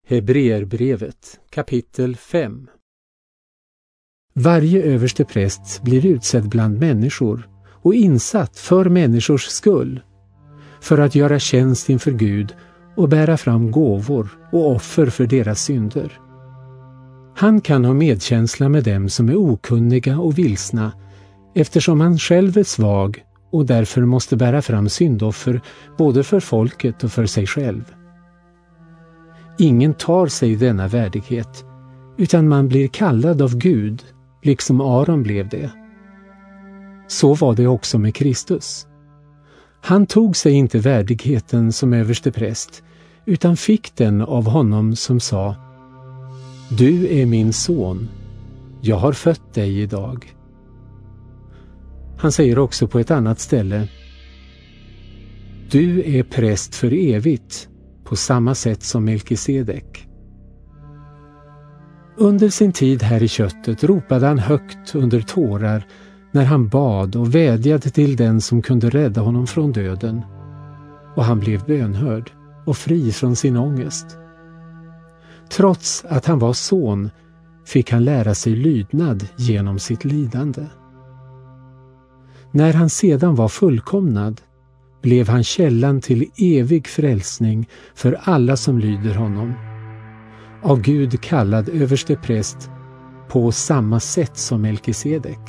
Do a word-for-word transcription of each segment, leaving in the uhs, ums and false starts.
Hebreerbrevet kapitel fem. Varje överste präst blir utsedd bland människor och insatt för människors skull, för att göra tjänst inför Gud och bära fram gåvor och offer för deras synder. Han kan ha medkänsla med dem som är okunniga och vilsna, eftersom han själv är svag och därför måste bära fram syndoffer både för folket och för sig själv. Ingen tar sig denna värdighet, utan man blir kallad av Gud, liksom Aron blev det. Så var det också med Kristus. Han tog sig inte värdigheten som överste präst, utan fick den av honom som sa: Du är min son, jag har fött dig idag. Han säger också på ett annat ställe: Du är präst för evigt, på samma sätt som Melkisedek. Under sin tid här i köttet ropade han högt under tårar när han bad och vädjade till den som kunde rädda honom från döden, och han blev bönhörd och fri från sin ångest. Trots att han var son fick han lära sig lydnad genom sitt lidande. När han sedan var fullkomnad blev han källan till evig frälsning för alla som lyder honom, av Gud kallad överste präst på samma sätt som Melkisedek.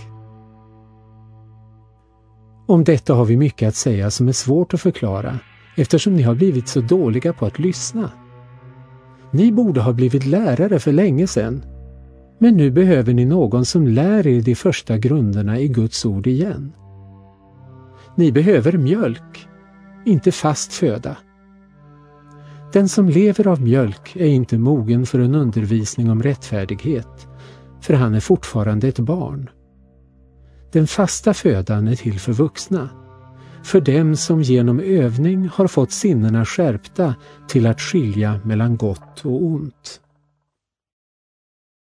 Om detta har vi mycket att säga som är svårt att förklara, eftersom ni har blivit så dåliga på att lyssna. Ni borde ha blivit lärare för länge sedan, men nu behöver ni någon som lär er de första grunderna i Guds ord igen. Ni behöver mjölk, inte fast föda. Den som lever av mjölk är inte mogen för en undervisning om rättfärdighet, för han är fortfarande ett barn. Den fasta födan är till för vuxna, för dem som genom övning har fått sinnena skärpta till att skilja mellan gott och ont.